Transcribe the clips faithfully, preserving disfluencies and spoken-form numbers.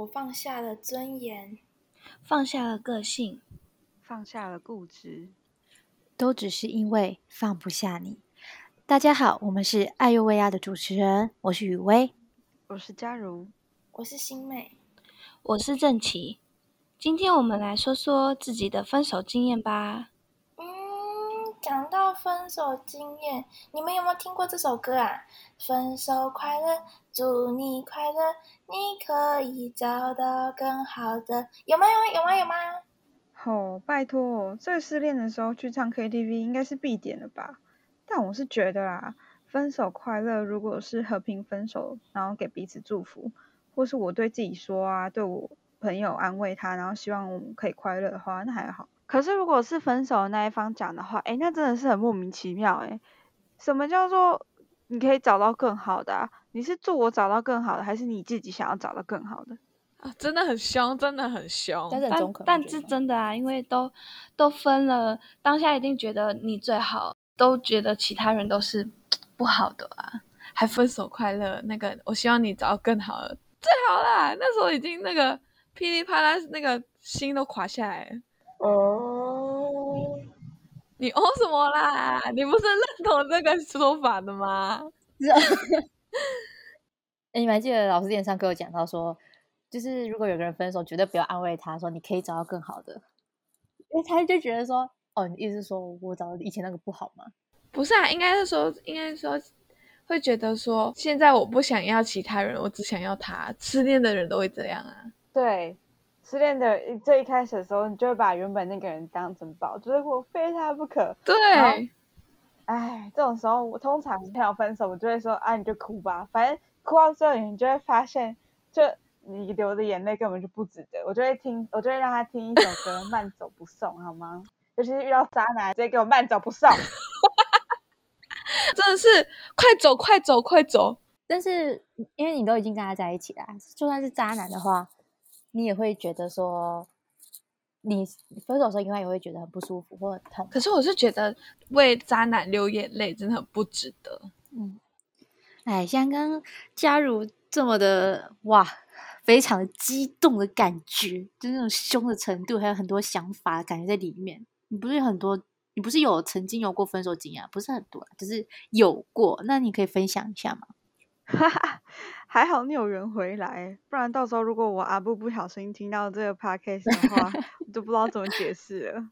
放下了尊严， 放下了个性， 放下了固执， 都只是因为放不下你。大家好，我们是爱优薇娅的主持人，我是雨薇， 我是嘉如， 我是新妹， 我是郑琪。今天我们来说说自己的分手经验吧。 嗯，讲到分手经验，你们有没有听过这首歌啊？分手快乐，祝你快乐，你可以找到更好的，有吗？有吗？有吗？ 哦，拜托，这个失恋的时候去唱 K T V 应该是必点了吧？但我是觉得啊，分手快乐如果是和平分手，然后给彼此祝福，或是我对自己说啊，对我朋友安慰他，然后希望我们可以快乐的话，那还好。可是如果是分手的那一方讲的话，哎，那真的是很莫名其妙哎。什么叫做你可以找到更好的啊？你是祝我找到更好的，还是你自己想要找到更好的？ 啊，真的很凶，真的很凶。 但是很中肯， 但是真的啊，因为都都分了，当下一定觉得你最好，都觉得其他人都是不好的啊， 还分手快乐。那个，我希望你找到更好的，最好啦。那时候已经那个噼里啪啦，那个心都垮下来了。 哦， 你哦什么啦？你不是认同这个说法的吗？ 欸、你们还记得老师之前上课有讲到说，就是如果有个人分手，绝对不要安慰他说你可以找到更好的，因为他就觉得说，哦，你意思是说我找以前那个不好吗？ 不是啊，应该是说，应该是说会觉得说，现在我不想要其他人，我只想要他。失恋的人都会这样啊。 对，失恋的最一开始的时候，你就会把原本那个人当成宝，就是我非他不可。 对， 哎，这种时候我通常朋友分手，我就会说啊，你就哭吧，反正哭到最后你就会发现，就你流的眼泪根本就不值得。我就会听，我就会让他听一首歌《慢走不送》，好吗？尤其是遇到渣男，直接给我慢走不送。 真的是快走快走快走。 但是因为你都已经跟他在一起了，就算是渣男的话，你也会觉得说，你分手的时候应该也会觉得很不舒服或很痛。 可是我是觉得为渣男流眼泪真的很不值得。 嗯，哎，像刚刚嘉如这么的哇，非常的激动的感觉，就那种凶的程度，还有很多想法感觉在里面。你不是很多，你不是有曾经有过分手经验，不是很多，就是有过。那你可以分享一下吗？ 哈哈，还好你有缘回来，不然到时候如果我阿布不小心听到这个 podcast 的话，我就不知道怎么解释了。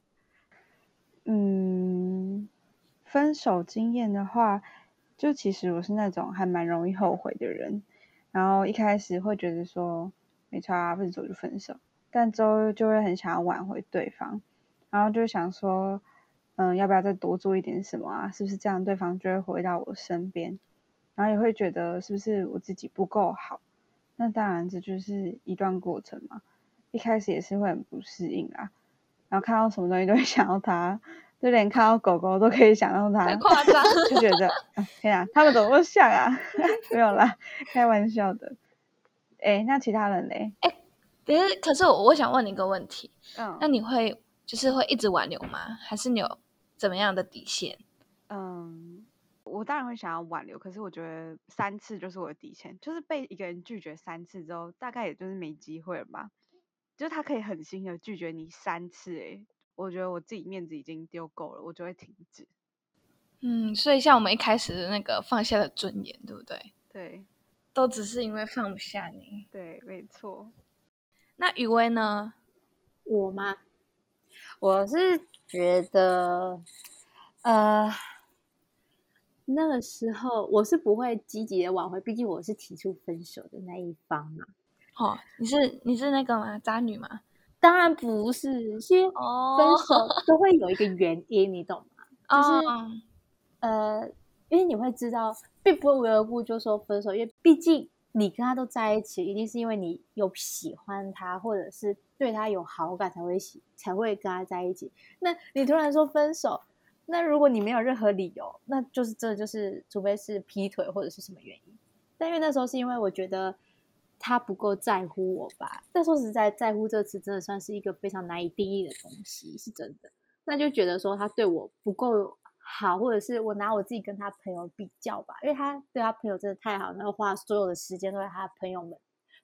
嗯，分手经验的话，就其实我是那种还蛮容易后悔的人，然后一开始会觉得说没差啊，分手就分手，但之后就会很想要挽回对方，然后就想说，嗯，要不要再多做一点什么啊？是不是这样对方就会回到我身边？然后也会觉得是不是我自己不够好？那当然这就是一段过程嘛，一开始也是会很不适应啊，然后看到什么东西都会想到它，就连看到狗狗都可以想到它， 太夸张， 就觉得啊，天啊，他们怎么那么像啊？没有啦，开玩笑的。哎，那其他人嘞？ 哎，可是可是我我想问你一个问题， 嗯， 那你会就是会一直挽留吗？还是你有怎么样的底线？ 嗯，我当然会想要挽留，可是我觉得三次就是我的底线，就是被一个人拒绝三次之后，大概也就是没机会了吧。就是他可以狠心的拒绝你三次，诶，我觉得我自己面子已经丢够了，我就会停止。 嗯，所以像我们一开始的那个放下的尊严，对不对？ 对， 都只是因为放不下你。 对，没错。 那雨薇呢？ 我吗？我是觉得，呃，那个时候我是不会积极的挽回，毕竟我是提出分手的那一方嘛。 哦，你是你是那个吗？渣女吗？ 当然不是，其实分手都会有一个原因，你懂吗？就是、 哦、 呃，因为你会知道，并不会无缘无故就说分手，因为毕竟你跟他都在一起，一定是因为你有喜欢他，或者是对他有好感才会喜才会跟他在一起。那你突然说分手，那如果你没有任何理由，那就是真的就是，除非是劈腿或者是什么原因。但因为那时候是因为我觉得他不够在乎我吧，但说实在，在乎这词真的算是一个非常难以定义的东西，是真的。那就觉得说他对我不够好，或者是我拿我自己跟他朋友比较吧，因为他对他朋友真的太好，然后花所有的时间都在他朋友们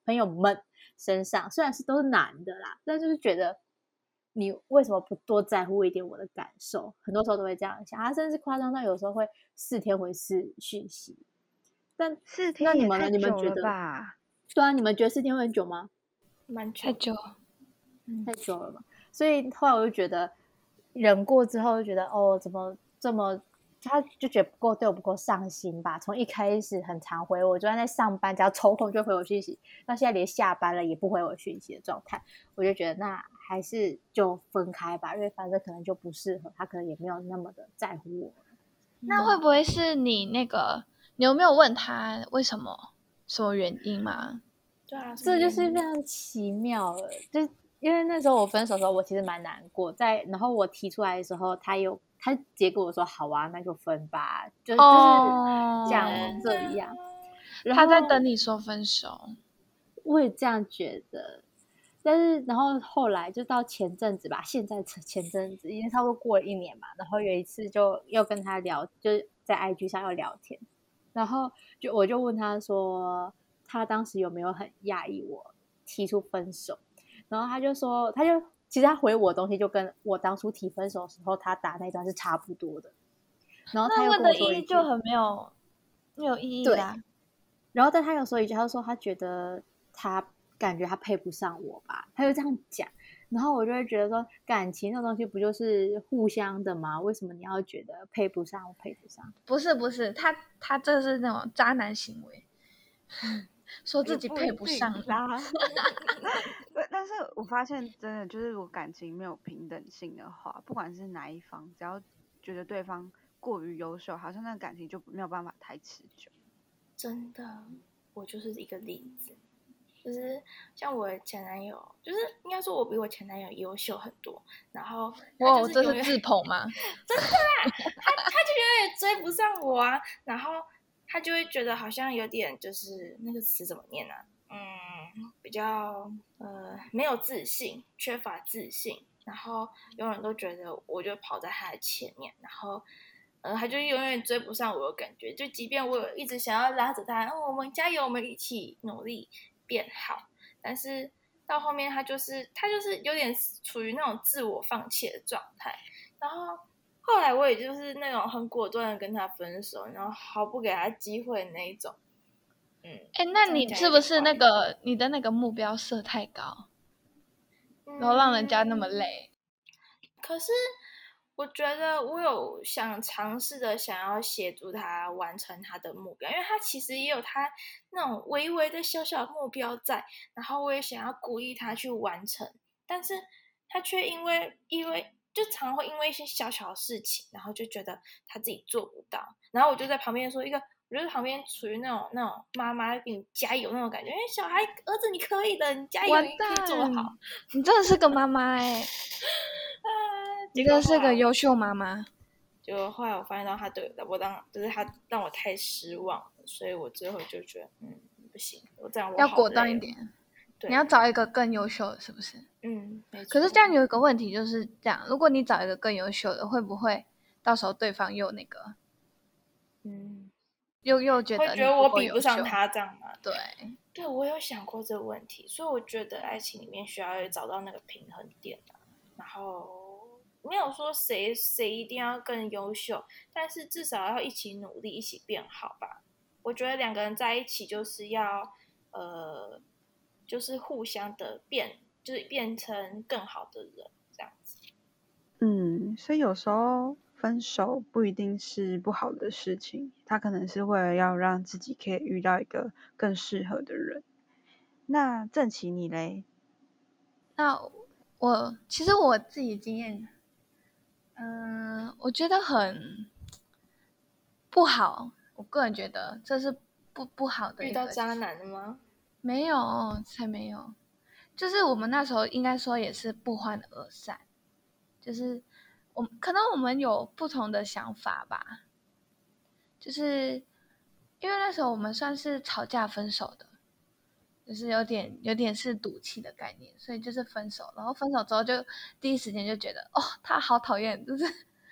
朋友们身上，虽然是都是男的啦，但就是觉得你为什么不多在乎一点我的感受？很多时候都会这样想，他甚至夸张到有时候会四天回四讯息。但四天也那你们呢？ 太久了你们觉得？ 吧？ 对啊，你们觉得四天会很久吗？ 蛮久太久， 太久了嘛。所以后来我就觉得，忍过之后就觉得，哦，怎么这么，他就觉得不够对我不够上心吧。从一开始很常回我，就算在上班，只要抽空就回我讯息，到现在连下班了也不回我讯息的状态，我就觉得那还是就分开吧，因为反正可能就不适合，他可能也没有那么的在乎我。 那会不会是你那个？你有没有问他为什么？什么原因吗？ 对啊， 这就是非常奇妙了，就因为那时候我分手的时候，我其实蛮难过，在然后我提出来的时候，他有他直接跟我说好啊，那就分吧，就、 哦、 就是讲这样。然他在后等你说分手， 我也这样觉得，但是然后后来就到前阵子吧，现在前阵子已经差不多过了一年嘛，然后有一次就又跟他聊，就是在 I G 上要聊天，然后就我就问他说，他当时有没有很讶异我提出分手，然后他就说，他就其实他回我的东西就跟我当初提分手的时候他打那段是差不多的，然后他又跟我说一句， 那问的意义就很没有没有意义啦。 然后但他有说一句，他说他觉得他感觉他配不上我吧，他就这样讲，然后我就会觉得说，感情这东西不就是互相的吗？为什么你要觉得配不上我配不上？ 不是不是，他他这是那种渣男行为，说自己配不上啦。但是我发现真的就是，如果感情没有平等性的话，不管是哪一方，只要觉得对方过于优秀，好像那个感情就没有办法太持久。 真的，我就是一个例子，就是像我前男友，就是应该说我比我前男友优秀很多，然后他哇，这就是永远是自捧吗？ 真的啦，他他就永远追不上我啊，然后他就会觉得好像有点就是那个词怎么念啊？嗯，比较呃没有自信，缺乏自信，然后永远都觉得我就跑在他的前面，然后呃他就永远追不上我的感觉，就即便我有一直想要拉着他，哦，我们加油，我们一起努力变好，但是到后面他就是他就是有点处于那种自我放弃的状态，然后后来我也就是那种很果断的跟他分手，然后毫不给他机会的那一种。嗯， 哎，那你是不是那个你的那个目标设太高， 嗯、 然后让人家那么累？ 可是我觉得我有想尝试的想要协助他完成他的目标，因为他其实也有他那种微微的小小目标在，然后我也想要鼓励他去完成，但是他却因为因为就常会因为一些小小的事情，然后就觉得他自己做不到，然后我就在旁边说一个，我就在旁边处于那种那种妈妈给你加油那种感觉，因为小孩儿子你可以的，你加油，你可以做好。 你真的是个妈妈哎、欸，你真的是个优秀妈妈。 就后来我发现到他对我当就是他让我太失望了，所以我最后就觉得嗯不行，我这样我要果断一点。你要找一个更优秀的，是不是？ 嗯，没错。 可是这样有一个问题就是这样，如果你找一个更优秀的，会不会到时候对方又那个， 嗯， 又又觉得会觉得我比不不上他这样吗？ 对， 对，我有想过这个问题，所以我觉得爱情里面需要找到那个平衡点啊，然后没有说谁谁一定要更优秀，但是至少要一起努力，一起变好吧。我觉得两个人在一起就是要呃。就是互相的变，就是变成更好的人，这样子。 嗯，所以有时候分手不一定是不好的事情，他可能是为了要让自己可以遇到一个更适合的人。那郑琦你嘞？ 那我其实我自己经验，嗯、呃，我觉得很不好。我个人觉得这是不不好的一个。 遇到渣男了吗？ 没有，才没有。就是我们那时候应该说也是不欢而散，就是我可能我们有不同的想法吧，就是因为那时候我们算是吵架分手的，就是有点有点是赌气的概念，所以就是分手，然后分手之后就第一时间就觉得哦他好讨厌，就是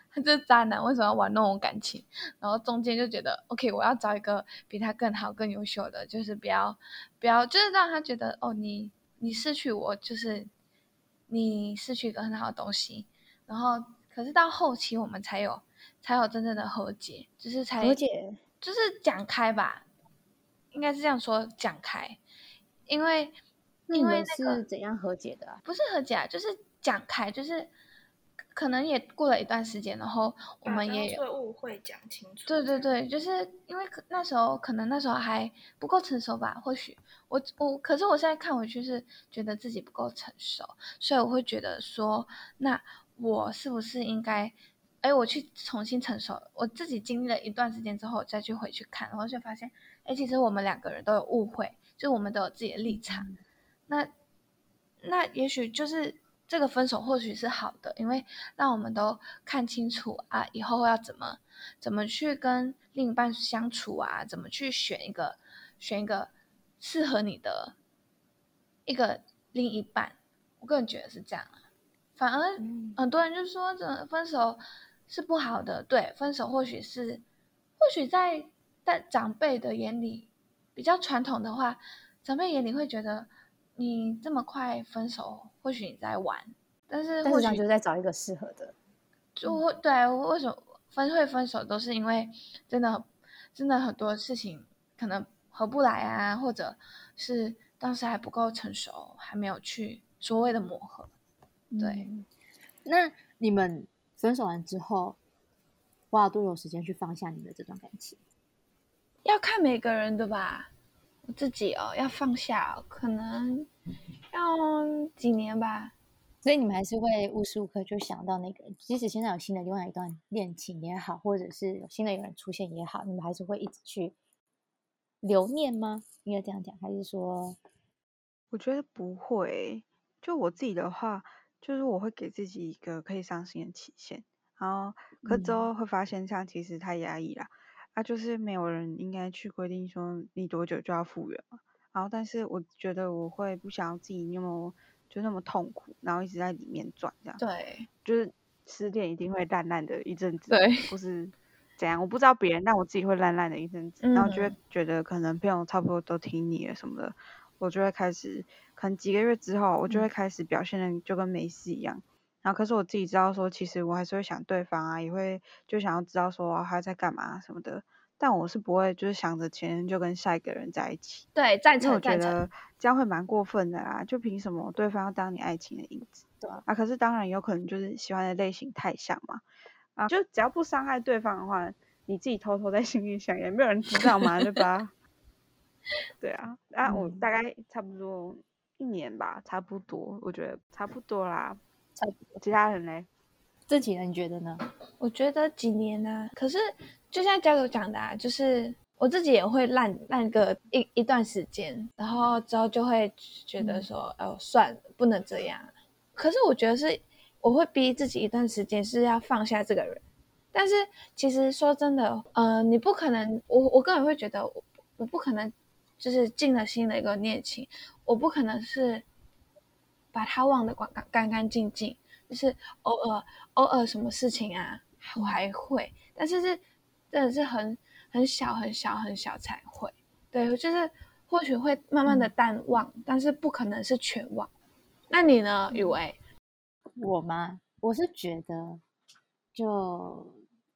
他就是渣男，为什么要玩弄我感情？然后中间就觉得 OK， 我要找一个比他更好、更优秀的，就是不要不要，就是让他觉得哦，你你失去我，就是你失去一个很好的东西。然后可是到后期我们才有才有真正的和解，就是才和解， 就是讲开吧，应该是这样说，讲开，因为因为那你们那个是怎样和解的啊？ 不是和解啊，就是讲开，就是可能也过了一段时间，然后我把当们也有， 初的误会讲清楚。 对对对，就是因为可那时候可能那时候还不够成熟吧，或许我我，可是我现在看回去是觉得自己不够成熟，所以我会觉得说，那我是不是应该，哎，我去重新成熟，我自己经历了一段时间之后再去回去看，然后就发现，哎，其实我们两个人都有误会，就我们都有自己的立场，那那也许就是这个分手或许是好的，因为让我们都看清楚啊，以后要怎么怎么去跟另一半相处啊，怎么去选一个选一个适合你的一个另一半。我个人觉得是这样啊。反而嗯很多人就说这分手是不好的，对，分手或许是或许在在长辈的眼里比较传统的话，长辈眼里会觉得你这么快分手，或许你在玩，但是但或许是上就是在找一个适合的。 就会对为什么分会分手，都是因为真的真的很多事情可能合不来啊，或者是当时还不够成熟，还没有去所谓的磨合。对， 嗯，那你们分手完之后，花了多久时间去放下你们的这段感情？ 要看每个人的吧。我自己哦，要放下哦，可能要几年吧。 所以你们还是会无时无刻就想到那个人，即使现在有新的另外一段恋情也好，或者是有新的有人出现也好，你们还是会一直去留念吗？应该这样讲，还是说， 我觉得不会，就我自己的话，就是我会给自己一个可以伤心的期限，然后可之嗯后会发现这样其实太压抑啦，啊，就是没有人应该去规定说你多久就要复原嘛，然后但是我觉得我会不想要自己那么就那么痛苦，然后一直在里面转这样， 对就是失恋一定会烂烂的一阵子， 对， 或是怎样，我不知道别人，但我自己会烂烂的一阵子，然后就会嗯， 觉得可能朋友差不多都听你了什么的，我就会开始，可能几个月之后，我就会开始表现的就跟没事一样。然后可是我自己知道说，其实我还是会想对方啊，也会就想要知道说他在干嘛什么的。但我是不会就是想着前天就跟下一个人在一起， 对，赞因为我成赞成。 觉得这样会蛮过分的啦。就凭什么对方要当你爱情的影子？ 对啊， 啊，可是当然有可能就是喜欢的类型太像嘛。啊，就只要不伤害对方的话，你自己偷偷在心里想，也没有人知道嘛，对吧？对啊，啊，我嗯， 大概差不多一年吧，差不多，我觉得差不多啦。 差不多。 其他人嘞？ 这几人你觉得呢？ 我觉得几年呢、可是就像教主讲的啊，就是我自己也会烂烂个一一段时间，然后之后就会觉得说，哦，算了，不能这样。可是我觉得是，我会逼自己一段时间是要放下这个人。但是其实说真的，呃，你不可能，我我个人会觉得我，我不可能就是进了新的一个恋情，我不可能是把他忘得干干干净净，就是偶尔偶尔什么事情啊，我还会，但是是真的是很很小很小很小才会，对，就是或许会慢慢的淡忘，但是不可能是全忘。那你呢，雨薇？ 我吗？我是觉得，就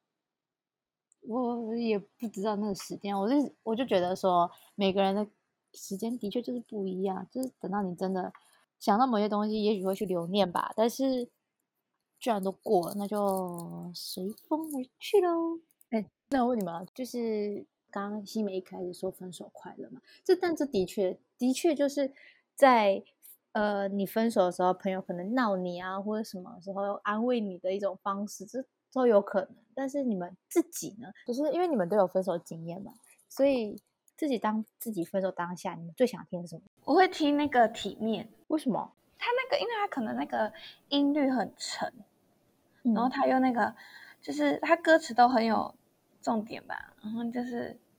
我也不知道那个时间，我是我就觉得说，每个人的时间的确就是不一样，就是等到你真的想到某些东西，也许会去留念吧。但是既然都过了，那就随风而去喽。哎，那我问你们啊，就是刚刚西美一开始说分手快乐嘛，这但这的确的确就是在呃你分手的时候，朋友可能闹你啊，或者什么时候安慰你的一种方式，这都有可能。但是你们自己呢，就是因为你们都有分手经验嘛，所以自己当自己分手当下，你们最想听是什么？ 我会听那个体面， 为什么？ 他那个，因为他可能那个音律很沉，然后嗯他又那个，就是他歌词都很有重点吧，然后就是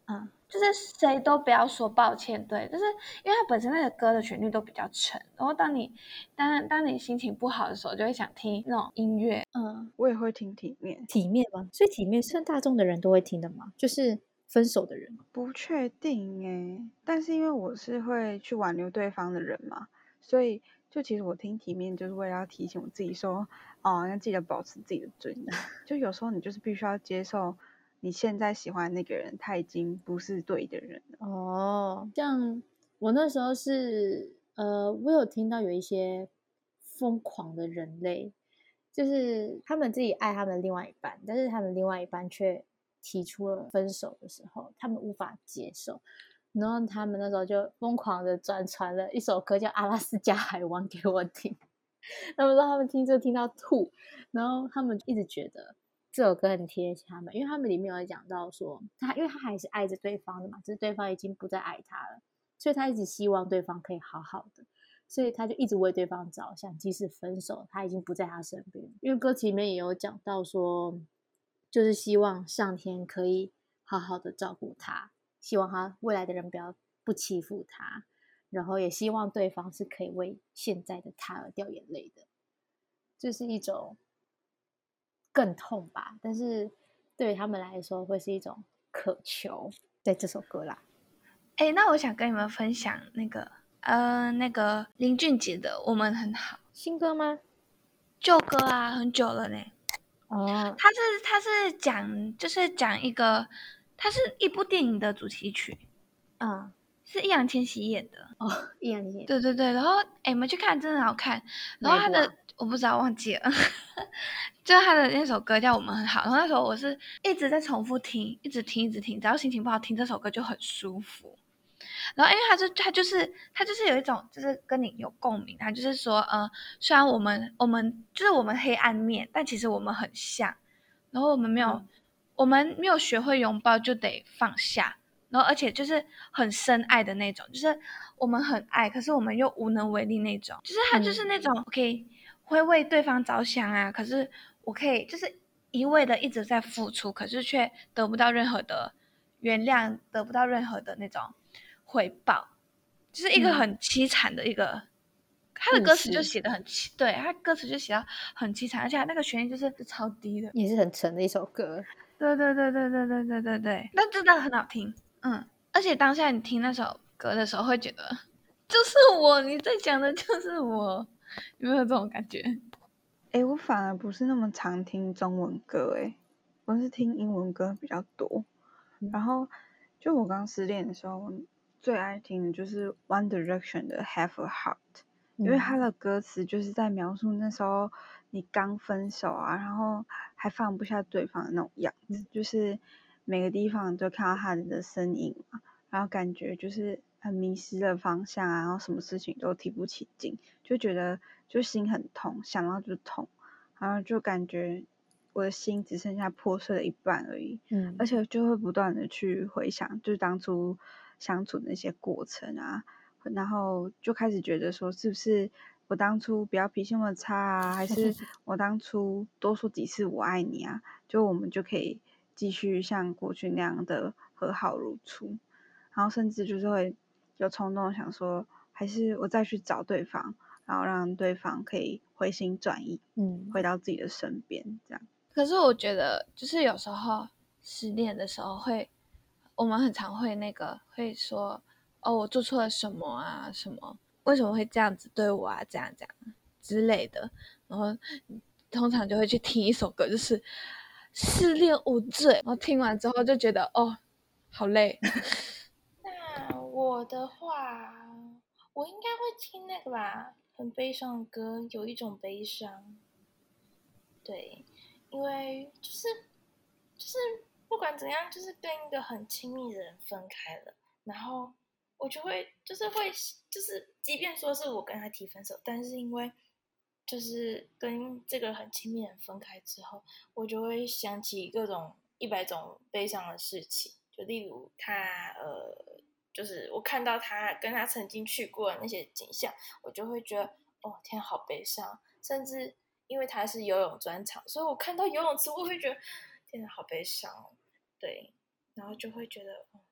嗯， 就是谁都不要说抱歉，对，就是因为它本身那个歌的旋律都比较沉，然后当你当当你心情不好的时候，就会想听那种音乐。 嗯， 我也会听体面， 体面吗？所以体面算大众的人都会听的吗？就是分手的人。 不确定哎，但是因为我是会去挽留对方的人嘛，所以就其实我听体面就是为了要提醒我自己说，哦，要记得保持自己的尊严。就有时候你就是必须要接受，你现在喜欢的那个人他已经不是对的人了。 哦，像我那时候是，呃，我有听到有一些疯狂的人类，就是他们自己爱他们的另外一半，但是他们另外一半却提出了分手的时候，他们无法接受，然后他们那时候就疯狂的转传了一首歌叫《阿拉斯加海湾》给我听，他们说他们听就听到吐，然后他们一直觉得这首歌很贴切他们，因为他们里面有讲到说，他因为他还是爱着对方的嘛，只是对方已经不再爱他了，所以他一直希望对方可以好好的，所以他就一直为对方着想，即使分手，他已经不在他身边。因为歌词里面也有讲到说，就是希望上天可以好好的照顾他，希望他未来的人不要不欺负他，然后也希望对方是可以为现在的他而掉眼泪的，这是一种更痛吧，但是对于他们来说会是一种渴求，在这首歌啦。 哎，那我想跟你们分享那个呃那个林俊杰的《我们很好》 新歌吗？ 旧歌啊，很久了呢。 哦， 它是它是讲就是讲一个，它是一部电影的主题曲， 嗯， 是易烊千玺演的。 哦，易烊千玺， 对对对，然后哎，你们去看，真的好看。然后他的、 哪一部啊？ 我不知道，忘记了，就是他的那首歌叫《我们很好》。然后那时候我是一直在重复听，一直听，一直听，只要心情不好听这首歌就很舒服。然后因为他就他就是他就是有一种就是跟你有共鸣，他就是说，呃，虽然我们我们就是我们黑暗面，但其实我们很像。然后我们没有、 嗯我们没有学会拥抱，就得放下。然后而且就是很深爱的那种，就是我们很爱，可是我们又无能为力那种。就是他就是那种、 嗯、 我可以会为对方着想啊，可是我可以就是一味的一直在付出，可是却得不到任何的原谅，得不到任何的那种回报，就是一个很凄惨的一个。嗯他的歌词就写的很凄，对，他歌词就写到很凄惨，而且他那个旋律就是超低的， 也是很沉的一首歌。 对对对对对对对对对，但真的很好听，嗯，而且当下你听那首歌的时候，会觉得就是我，你在讲的就是我，有没有这种感觉？ 哎，我反而不是那么常听中文歌，哎，我是听英文歌比较多。 嗯、 然后就我刚失恋的时候，最爱听的就是 One Direction 的 Have a Heart。因为他的歌词就是在描述那时候你刚分手啊，然后还放不下对方的那种样子，嗯、就是每个地方都看到他的身影嘛，然后感觉就是很迷失了方向啊，然后什么事情都提不起劲，就觉得就心很痛，想到就痛，然后就感觉我的心只剩下破碎的一半而已， 嗯， 而且就会不断的去回想，就是当初相处的那些过程啊。然后就开始觉得说，是不是我当初不要脾气那么差啊，还是我当初多说几次我爱你啊，就我们就可以继续像过去那样的和好如初。然后甚至就是会有冲动想说，还是我再去找对方，然后让对方可以回心转意， 嗯， 回到自己的身边，这样。 可是我觉得，就是有时候失恋的时候会，我们很常会那个会说。哦，我做错了什么啊？什么？为什么会这样子对我啊？这样这样之类的。然后通常就会去听一首歌，就是《失恋无罪》。然后听完之后就觉得，哦，好累。 那我的话，我应该会听那个吧，很悲伤的歌，有一种悲伤。对，因为就是就是不管怎样，就是跟一个很亲密的人分开了，然后。我就会就是会就是即便说是我跟他提分手，但是因为就是跟这个很亲密的人分开之后，我就会想起各种一百种悲伤的事情，就例如他呃就是我看到他跟他曾经去过的那些景象，我就会觉得哦天好悲伤，甚至因为他是游泳专场，所以我看到游泳池我会觉得天哪好悲伤，对，然后就会觉得、哦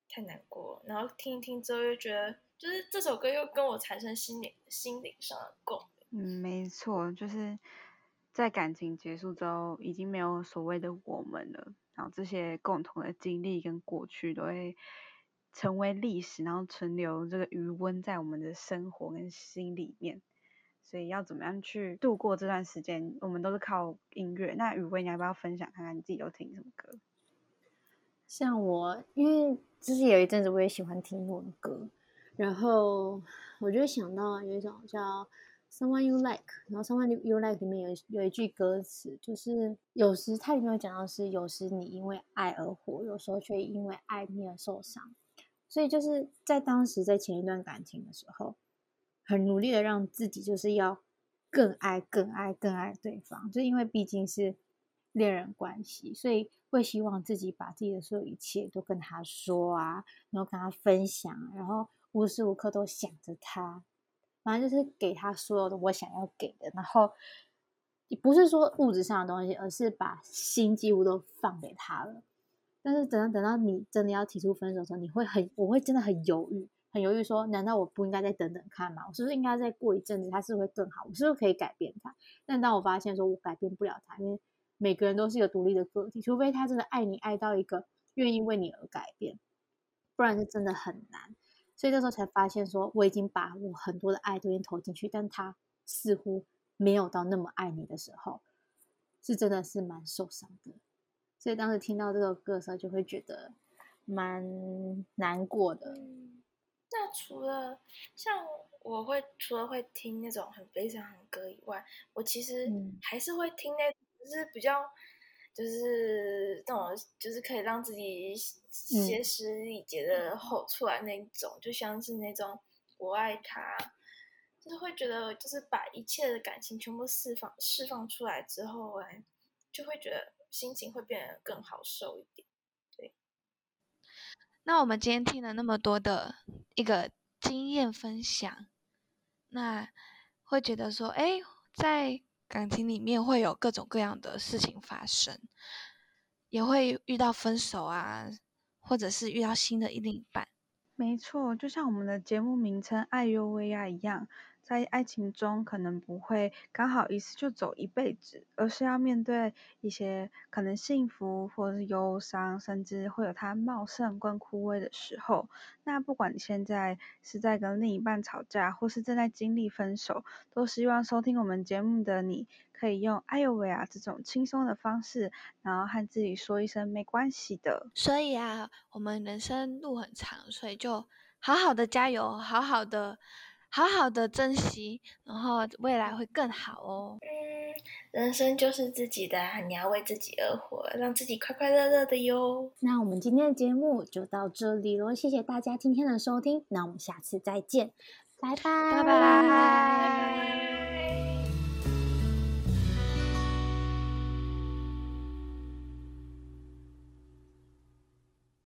太难过了。然后听一听之后又觉得，就是这首歌又跟我产生心灵心灵上的共鸣。 嗯，没错，就是在感情结束之后，已经没有所谓的我们了，然后这些共同的经历跟过去都会成为历史，然后存留这个余温在我们的生活跟心里面。所以要怎么样去度过这段时间，我们都是靠音乐。那雨薇，你要不要分享看看你自己都听什么歌？ 像我，因为就是有一阵子我也喜欢听英文歌，然后我就想到有一种叫 Someone You Like， 然后 Someone You Like 里面有有一句歌词，就是有时它里面有讲到是有时你因为爱而活，有时候却因为爱你而受伤。所以就是在当时在前一段感情的时候，很努力的让自己就是要更爱更爱更爱对方，就因为毕竟是恋人关系，所以会希望自己把自己的所有一切都跟他说啊，然后跟他分享，然后无时无刻都想着他，反正就是给他所有的我想要给的，然后不是说物质上的东西，而是把心几乎都放给他了。但是等到等到你真的要提出分手的时候，你会很，我会真的很犹豫，很犹豫说，难道我不应该再等等看吗？我是不是应该再过一阵子，他是不是会更好？我是不是可以改变他？但当我发现说我改变不了他，因为每个人都是一个独立的个体，除非他真的爱你爱到一个愿意为你而改变，不然是真的很难。所以这时候才发现说，我已经把我很多的爱都已经投进去，但他似乎没有到那么爱你的时候，是真的是蛮受伤的。所以当时听到这首歌的时候，就会觉得蛮难过的。 嗯，那除了像我会除了会听那种很悲伤的歌以外，我其实嗯还是会听那种就是比较就是那种就是可以让自己歇斯底里的吼出来那种，就像是那种我爱他，就是会觉得就是把一切的感情全部释放释放出来之后，哎，就会觉得心情会变得更好受一点。对， 那我们今天听了那么多的一个经验分享，那会觉得说，哎，在感情里面会有各种各样的事情发生，也会遇到分手啊，或者是遇到新的另一半。 没错，就像我们的节目名称《爱优薇娅》一样，在爱情中可能不会刚好一次就走一辈子，而是要面对一些可能幸福或者是忧伤，甚至会有它茂盛跟枯萎的时候。那不管你现在是在跟另一半吵架，或是正在经历分手，都希望收听我们节目的你可以用爱优薇娅这种轻松的方式，然后和自己说一声没关系的。 所以啊，我们人生路很长，所以就好好的加油，好好的，好好的珍惜，然后未来会更好哦。 嗯，人生就是自己的啊，你要为自己而活，让自己快快乐乐的哟。 那我们今天的节目就到这里咯，谢谢大家今天的收听，那我们下次再见，拜拜， 拜拜。